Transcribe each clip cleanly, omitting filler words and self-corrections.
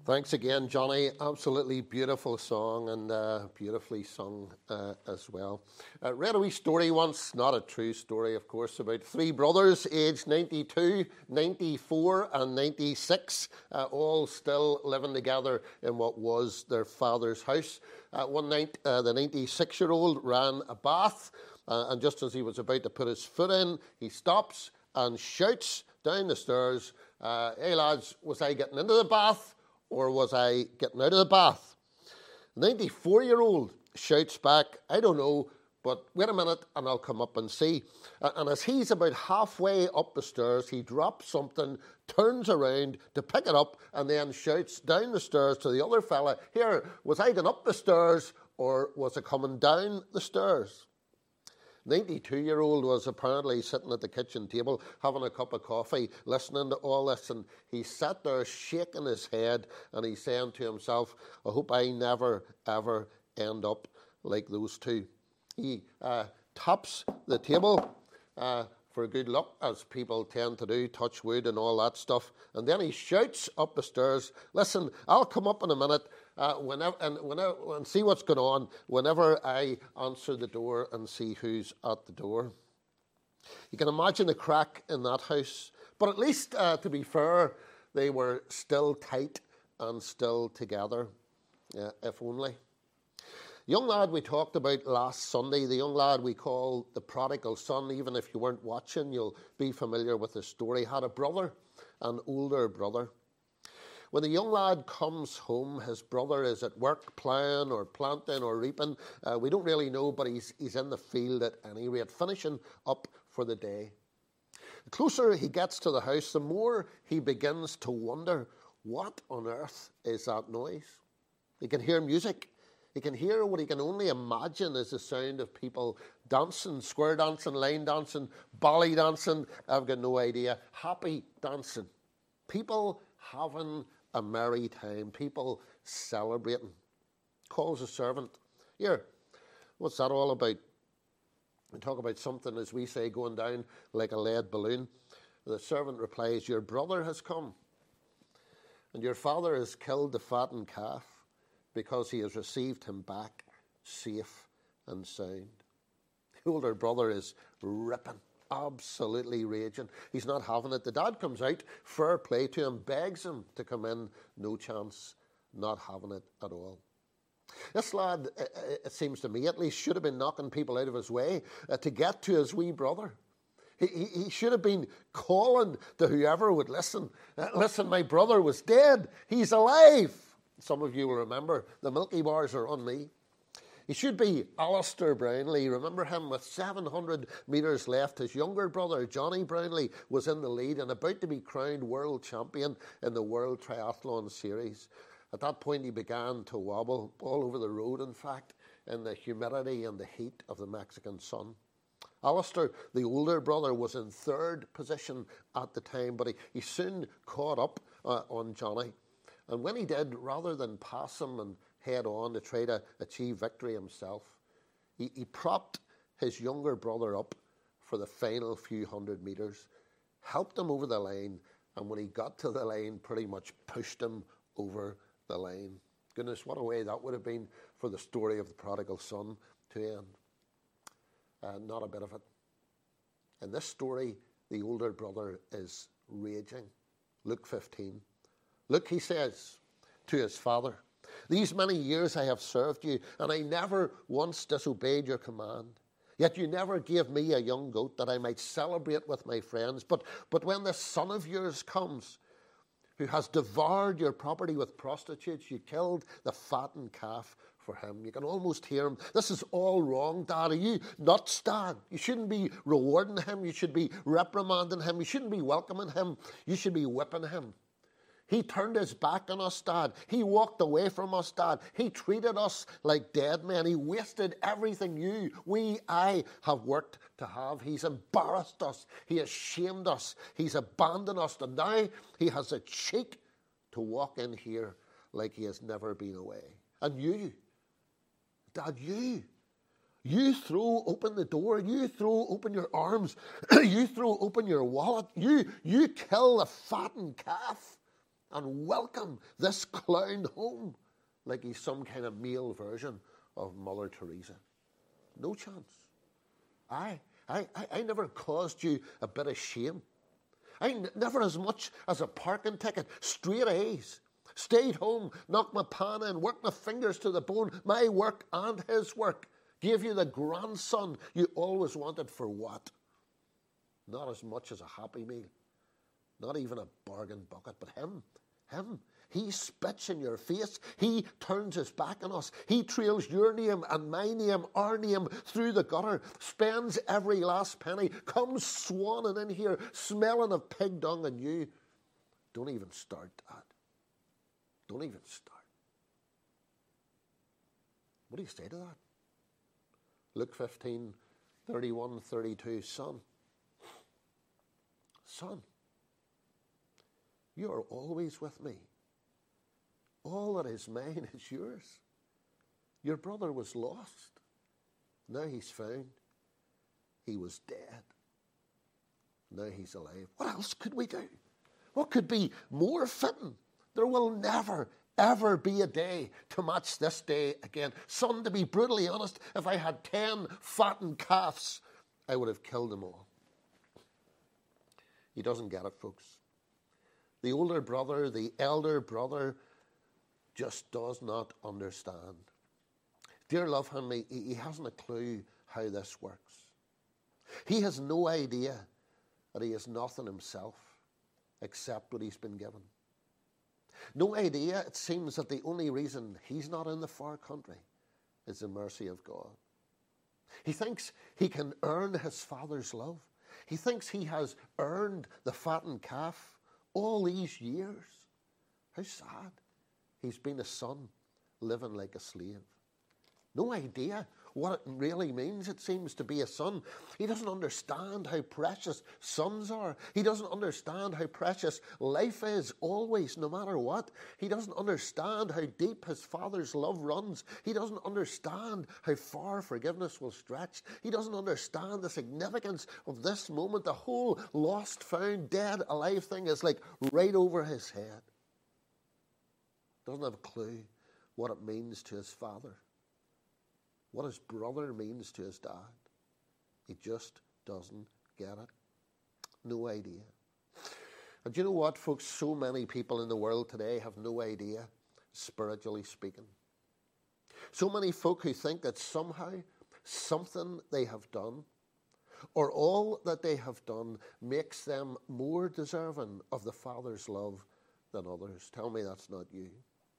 Thanks again, Johnny. Absolutely beautiful song and beautifully sung as well. Read a wee story once, not a true story, of course, about three brothers aged 92, 94 and 96, all still living together in what was their father's house. One night, the 96-year-old ran a bath, and just as he was about to put his foot in, he stops and shouts down the stairs, "Hey lads, was I getting into the bath? Or was I getting out of the bath?" The 94-year-old shouts back, "I don't know, but wait a minute and I'll come up and see." And as he's about halfway up the stairs, he drops something, turns around to pick it up, and then shouts down the stairs to the other fella, "Here, was I going up the stairs or was I coming down the stairs?" 92-year-old was apparently sitting at the kitchen table having a cup of coffee, listening to all this, and he sat there shaking his head and he's saying to himself, "I hope I never ever end up like those two." He taps the table for good luck, as people tend to do, touch wood and all that stuff, and then he shouts up the stairs, "Listen, I'll come up in a minute and see what's going on whenever I answer the door and see who's at the door." You can imagine the crack in that house, but at least, to be fair, they were still tight and still together, if only. The young lad we talked about last Sunday, the young lad we call the prodigal son, even if you weren't watching, you'll be familiar with the story, had a brother, an older brother. When the young lad comes home, his brother is at work ploughing or planting or reaping. We don't really know, but he's in the field at any rate, finishing up for the day. The closer he gets to the house, the more he begins to wonder, what on earth is that noise? He can hear music. He can hear what he can only imagine is the sound of people dancing, square dancing, line dancing, bally dancing, I've got no idea, happy dancing. People having a merry time, people celebrating. Calls a servant. "Here, what's that all about?" We talk about something, as we say, going down like a lead balloon. The servant replies, "Your brother has come, and your father has killed the fattened calf, because he has received him back safe and sound." The older brother is ripping, absolutely raging. He's not having it. The dad comes out, fair play to him, begs him to come in, no chance, not having it at all. This lad, it seems to me at least, should have been knocking people out of his way to get to his wee brother. He should have been calling to whoever would listen. "Listen, my brother was dead. He's alive." Some of you will remember, the Milky Bars are on me. He should be Alistair Brownlee. Remember him with 700 metres left. His younger brother, Johnny Brownlee, was in the lead and about to be crowned world champion in the World Triathlon Series. At that point, he began to wobble all over the road, in fact, in the humidity and the heat of the Mexican sun. Alistair, the older brother, was in third position at the time, but he soon caught up on Johnny. And when he did, rather than pass him and head on to try to achieve victory himself, he propped his younger brother up for the final few hundred metres, helped him over the line, and when he got to the line, pretty much pushed him over the line. Goodness, what a way that would have been for the story of the prodigal son to end. Not a bit of it. In this story, the older brother is raging. Luke 15. "Look," he says to his father, "these many years I have served you, and I never once disobeyed your command. Yet you never gave me a young goat that I might celebrate with my friends. But when this son of yours comes, who has devoured your property with prostitutes, you killed the fattened calf for him." You can almost hear him. "This is all wrong, Dad. Are you nuts, Dad? You shouldn't be rewarding him. You should be reprimanding him. You shouldn't be welcoming him. You should be whipping him. He turned his back on us, Dad. He walked away from us, Dad. He treated us like dead men. He wasted everything I have worked to have. He's embarrassed us. He has shamed us. He's abandoned us. And now he has a cheek to walk in here like he has never been away. And you, Dad, you throw open the door. You throw open your arms. You throw open your wallet. You kill the fattened calf and welcome this clown home like he's some kind of male version of Mother Teresa. No chance. I never caused you a bit of shame. I never as much as a parking ticket, straight A's. Stayed home, knocked my pan in, worked my fingers to the bone, my work and his work. Gave you the grandson you always wanted for what? Not as much as a Happy Meal. Not even a bargain bucket. But him, he spits in your face. He turns his back on us. He trails your name and my name, our name, through the gutter. Spends every last penny. Comes swanning in here, smelling of pig dung, and you don't even start that. Don't even start. What do you say to that? Luke 15, 31, 32. Son, you are always with me. All that is mine is yours. Your brother was lost. Now he's found. He was dead. Now he's alive. What else could we do? What could be more fitting? There will never, ever be a day to match this day again. Son, to be brutally honest, if I had 10 fattened calves, I would have killed them all. He doesn't get it, folks. The older brother, the elder brother, just does not understand. Dear love him, he hasn't a clue how this works. He has no idea that he is nothing himself except what he's been given. No idea, it seems, that the only reason he's not in the far country is the mercy of God. He thinks he can earn his father's love. He thinks he has earned the fattened calf all these years. How sad. He's been a son living like a slave. No idea what it really means, it seems, to be a son. He doesn't understand how precious sons are. He doesn't understand how precious life is always, no matter what. He doesn't understand how deep his father's love runs. He doesn't understand how far forgiveness will stretch. He doesn't understand the significance of this moment. The whole lost, found, dead, alive thing is like right over his head. Doesn't have a clue what it means to his father, what his brother means to his dad. He just doesn't get it. No idea. And you know what, folks? So many people in the world today have no idea, spiritually speaking. So many folk who think that somehow something they have done, or all that they have done, makes them more deserving of the Father's love than others. Tell me that's not you.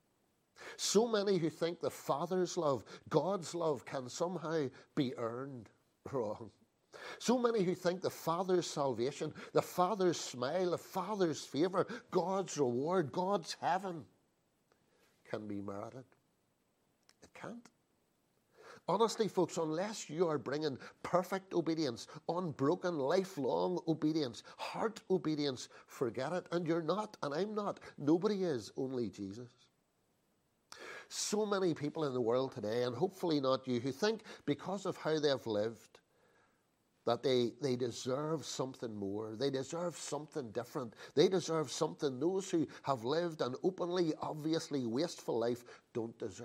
So many who think the Father's love, God's love, can somehow be earned. Wrong. So many who think the Father's salvation, the Father's smile, the Father's favour, God's reward, God's heaven can be merited. It can't. Honestly, folks, unless you are bringing perfect obedience, unbroken, lifelong obedience, heart obedience, forget it. And you're not, and I'm not. Nobody is, only Jesus. So many people in the world today, and hopefully not you, who think because of how they've lived that they deserve something more. They deserve something different. They deserve something those who have lived an openly, obviously wasteful life don't deserve.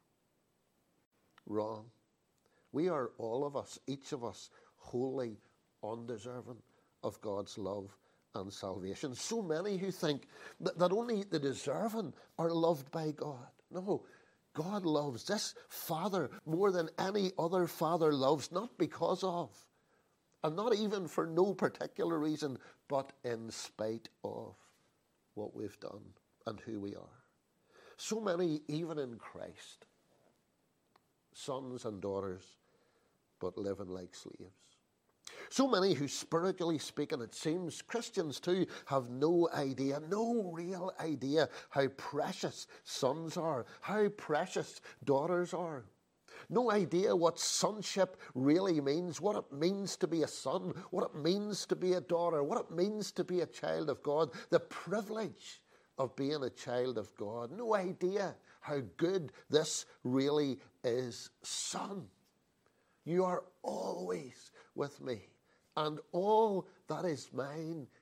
Wrong. We are, all of us, each of us, wholly undeserving of God's love and salvation. So many who think that only the deserving are loved by God. No, God loves this Father more than any other father loves, not because of, and not even for no particular reason, but in spite of what we've done and who we are. So many, even in Christ, sons and daughters, but living like slaves. So many who, spiritually speaking, it seems, Christians too, have no idea, no real idea how precious sons are, how precious daughters are. No idea what sonship really means, what it means to be a son, what it means to be a daughter, what it means to be a child of God, the privilege of being a child of God. No idea how good this really is. Son, you are always with me, and all that is mine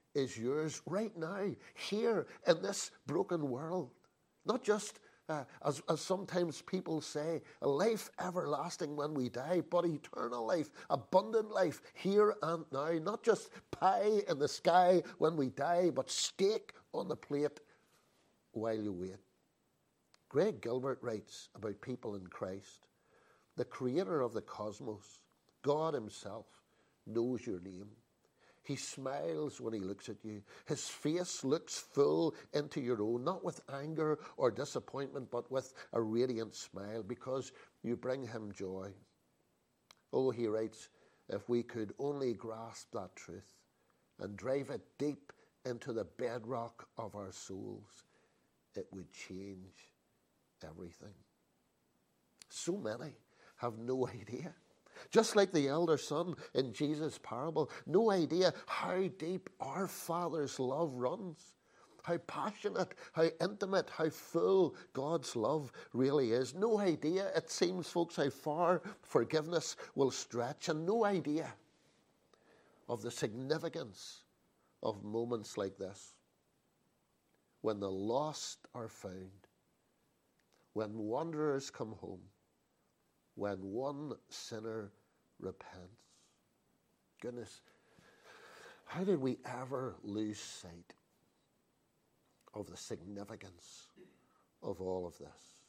is yours right now, here in this broken world. Not just, as sometimes people say, a life everlasting when we die, but eternal life, abundant life, here and now. Not just pie in the sky when we die, but steak on the plate while you wait. Greg Gilbert writes about people in Christ. The creator of the cosmos, God himself, knows your name. He smiles when he looks at you. His face looks full into your own, not with anger or disappointment, but with a radiant smile, because you bring him joy. Oh, he writes, if we could only grasp that truth and drive it deep into the bedrock of our souls, it would change everything. So many have no idea. Just like the elder son in Jesus' parable, no idea how deep our Father's love runs, how passionate, how intimate, how full God's love really is. No idea, it seems, folks, how far forgiveness will stretch, and no idea of the significance of moments like this, when the lost are found, when wanderers come home, when one sinner repents. Goodness, how did we ever lose sight of the significance of all of this?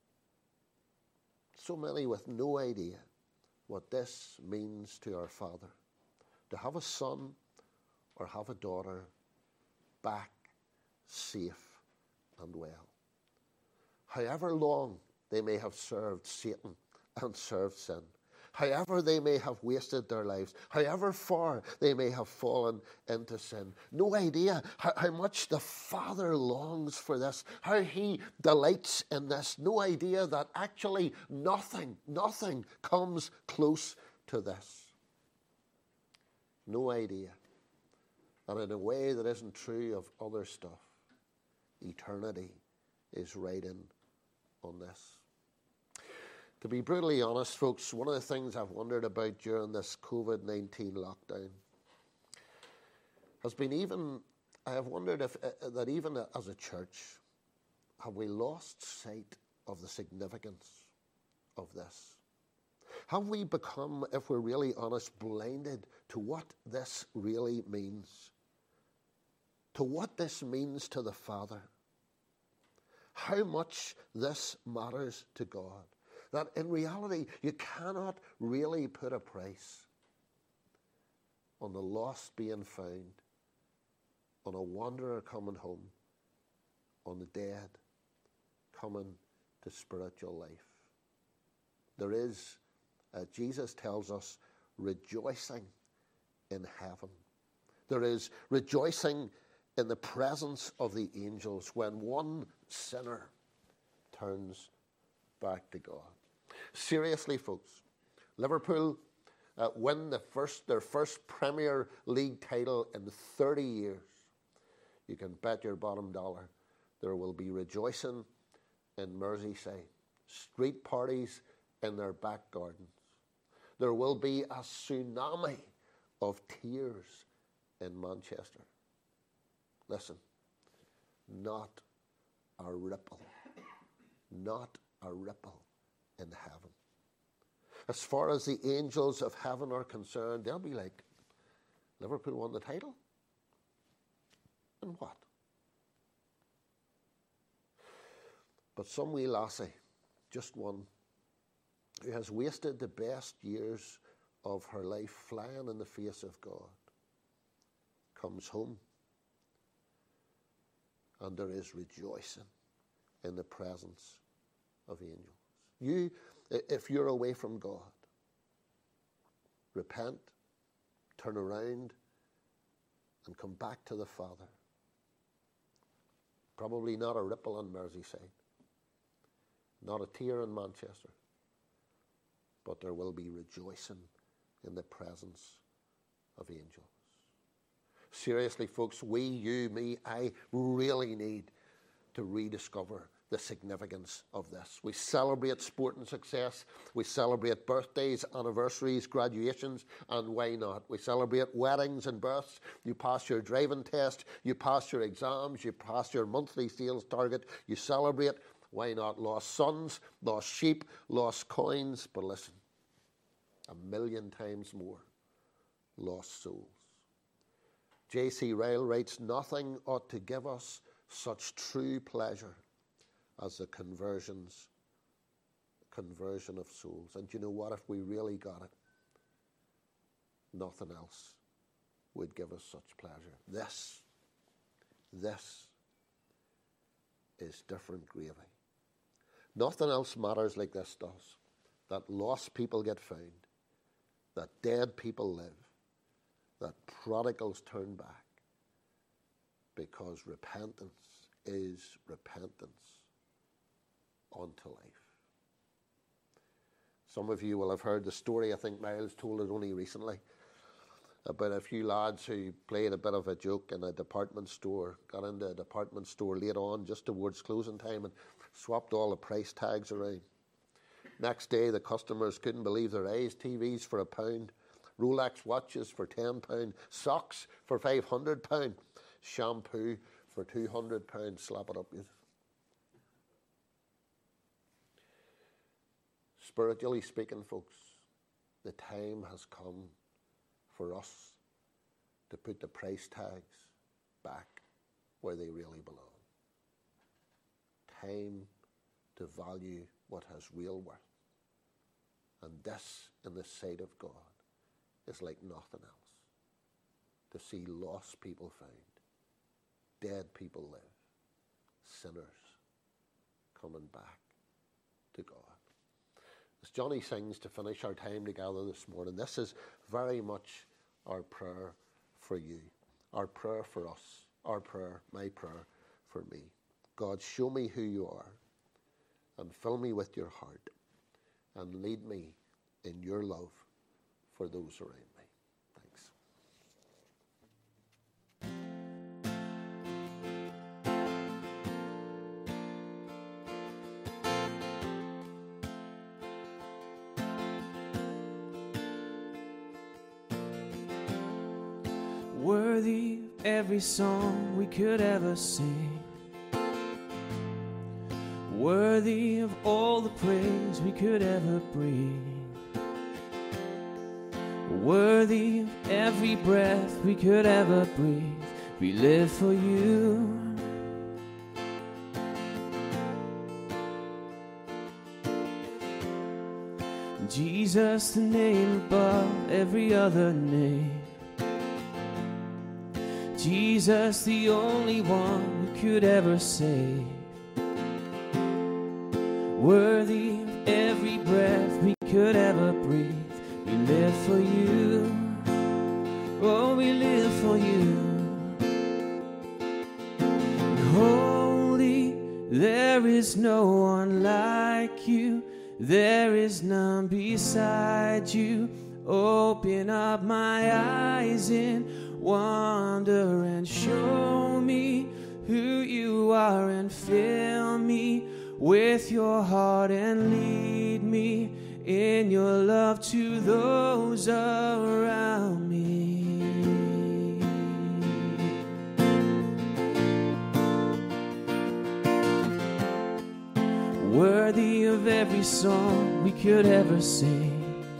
So many with no idea what this means to our Father, to have a son or have a daughter back safe and well. However long they may have served Satan and served sin, however they may have wasted their lives, however far they may have fallen into sin, no idea how much the Father longs for this, how he delights in this, no idea that actually nothing comes close to this. No idea. And in a way that isn't true of other stuff, eternity is right in on this. To be brutally honest, folks, one of the things I've wondered about during this COVID-19 lockdown has been I have wondered if that even as a church, have we lost sight of the significance of this? Have we become, if we're really honest, blinded to what this really means? To what this means to the Father? How much this matters to God? That in reality, you cannot really put a price on the lost being found, on a wanderer coming home, on the dead coming to spiritual life. There is, Jesus tells us, rejoicing in heaven. There is rejoicing in the presence of the angels when one sinner turns back to God. Seriously, folks, Liverpool win their first Premier League title in 30 years. You can bet your bottom dollar there will be rejoicing in Merseyside, street parties in their back gardens. There will be a tsunami of tears in Manchester. Listen, not a ripple in heaven. As far as the angels of heaven are concerned, they'll be like, Liverpool won the title? And what? But some wee lassie, just one, who has wasted the best years of her life flying in the face of God, comes home, and there is rejoicing in the presence of angels. You, if you're away from God, repent, turn around, and come back to the Father. Probably not a ripple on Merseyside, not a tear in Manchester, but there will be rejoicing in the presence of angels. Seriously, folks, we, you, me, I really need to rediscover the significance of this. We celebrate sport and success. We celebrate birthdays, anniversaries, graduations, and why not? We celebrate weddings and births. You pass your driving test, you pass your exams, you pass your monthly sales target, you celebrate. Why not? Lost sons, lost sheep, lost coins, but listen, 1,000,000 times more, lost souls. J.C. Ryle writes, nothing ought to give us such true pleasure as the conversion of souls. And you know what? If we really got it, nothing else would give us such pleasure. This is different gravy. Nothing else matters like this does. That lost people get found, that dead people live, that prodigals turn back, because repentance is repentance unto life. Some of you will have heard the story, I think Miles told it only recently, about a few lads who played a bit of a joke in a department store, got into a department store late on, just towards closing time, and swapped all the price tags around. Next day, the customers couldn't believe their eyes. TVs for £1, Rolex watches for £10, socks for £500, shampoo for £200. Slap it up, you. Spiritually speaking, folks, the time has come for us to put the price tags back where they really belong. Time to value what has real worth. And this, in the sight of God, is like nothing else. To see lost people found, dead people live, sinners coming back to God. As Johnny sings to finish our time together this morning, this is very much our prayer for you, our prayer for us, our prayer, my prayer for me. God, show me who you are and fill me with your heart and lead me in your love for those around me. Thanks. Worthy of every song we could ever sing, worthy of all the praise we could ever bring, worthy of every breath we could ever breathe. We live for you. Jesus, the name above every other name. Jesus, the only one who could ever save. Worthy of every breath we could ever breathe. We live for you. Oh, we live for you. Holy, there is no one like you. There is none beside you. Open up my eyes in wonder and show me who you are, and fill me with your heart and lead me in your love to those around me. Worthy of every song we could ever sing,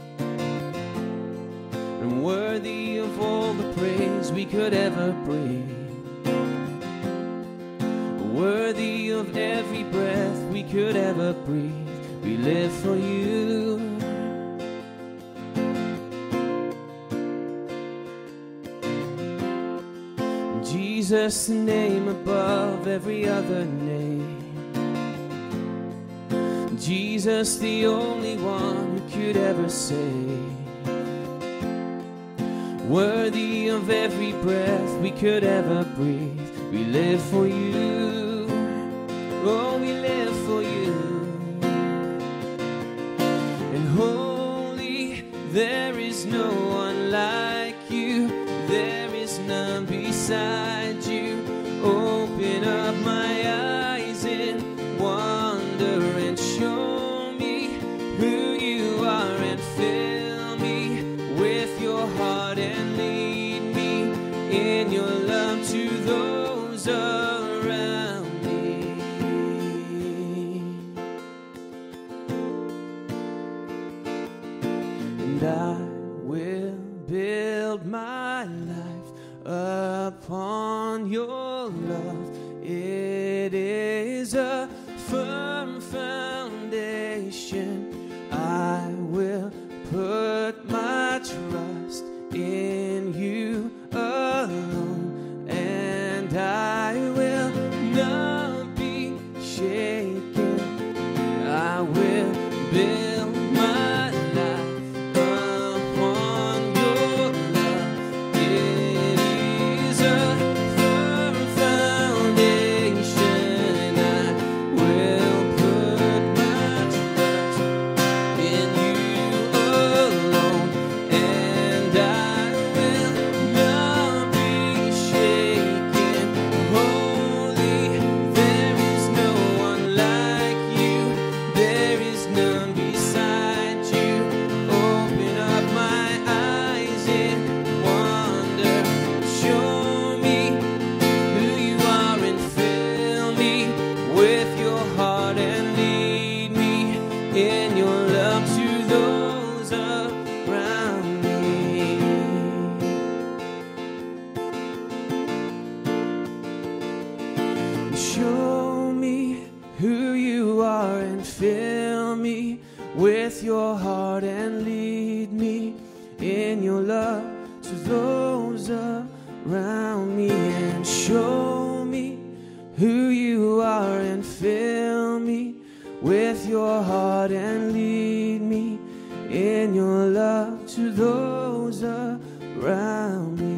and worthy of all the praise we could ever bring, worthy of every breath we could ever breathe. We live for you. Jesus, the name above every other name. Jesus, the only one who could ever save. Worthy of every breath we could ever breathe. We live for you. Oh, we live for you. And holy, there is no one like you. There is none beside you. Open up my eyes in wonder and I will build my life upon your love. It is a firm foundation. I will put my trust in you alone, and I will not be shaken. I will build my life upon your love. It is a firm foundation. I will put my trust in you alone, and I will not be shaken. Holy, there is no one like you. There is none beside you. Open up my eyes in wonder. Show me who you are and fill me with your heart and lead me in your love to those around me. Show me who you are and fill me with your heart and lead me in your love to those around me. And show me who you are and fill me with your heart and lead me in your love to those around me.